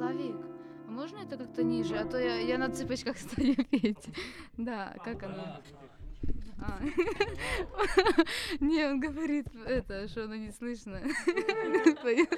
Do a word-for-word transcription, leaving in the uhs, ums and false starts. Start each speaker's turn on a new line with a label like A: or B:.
A: Славик, а можно это как-то ниже? А то я, я на цыпочках стою петь. Да, как оно? А. Не, он говорит, это, что оно не слышно. Поёт.